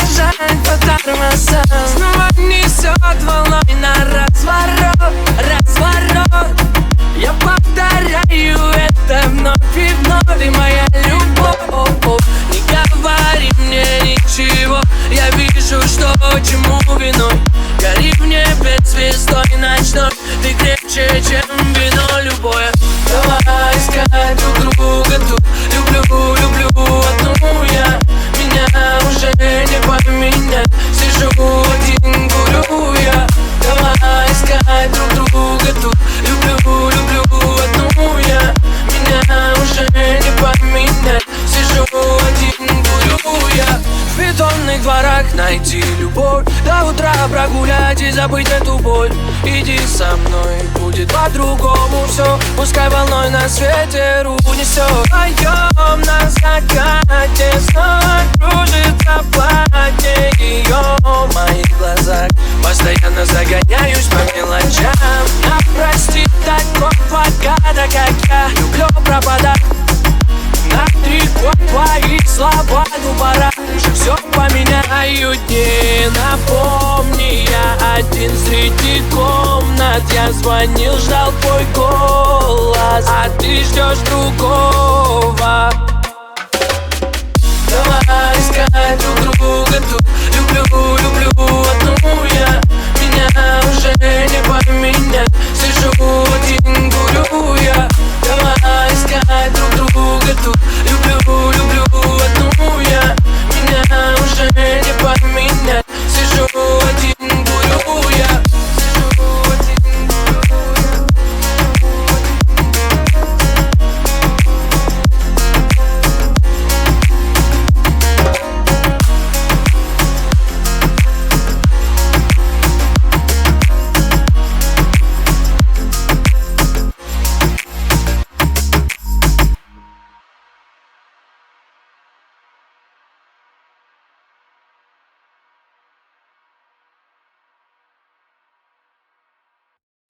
бежать по тормозам. Снова несет волной на разворот, разворот. Я повторяю это вновь и вновь. Ты моя любовь, не говори мне ничего. Я вижу, что чему виной. Гори в небе звездой ночной. Ты крепче, чем вино любое. Давай искать друг друга тут. Люблю, люблю одну я. Меня уже не поменять. Сижу один, курю я. Давай искать друг друга тут. Люблю, люблю одну я. Меня уже не поменять. Сижу один, курю я. В бетонных дворах найти любовь. До утра прогулять и забыть эту боль. Иди со мной, будет по-другому все. Пускай волной на свете унесет. Вдвоем на закате снова кружится платье ее в моих глазах. Постоянно загоняюсь по мелочам. А прости такого гада, как я. Люблю пропадать. На 3 года твоих свободу пора. Уже все поменяю дни. Напомни, я один среди комнат. Я звонил, ждал твой голос, а ты ждешь другого. Давай искать друг друга тут.